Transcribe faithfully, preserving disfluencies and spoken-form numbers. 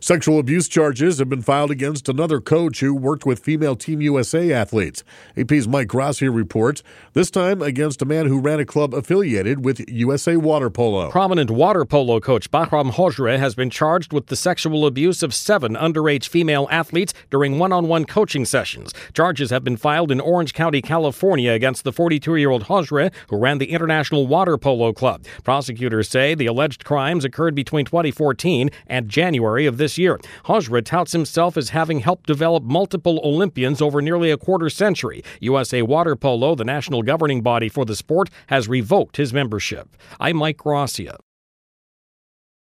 Sexual abuse charges have been filed against another coach who worked with female Team U S A athletes. A P's Mike Grassi reports, this time against a man who ran a club affiliated with U S A Water Polo. Prominent water polo coach Bahram Hojre has been charged with the sexual abuse of seven underage female athletes during one-on-one coaching sessions. Charges have been filed in Orange County, California against the forty-two-year-old Hojre, who ran the International Water Polo Club. Prosecutors say the alleged crimes occurred between twenty fourteen and January of this year. Hojre touts himself as having helped develop multiple Olympians over nearly a quarter century. U S A Water Polo, the national governing body for the sport, has revoked his membership. I'm Mike Gracia.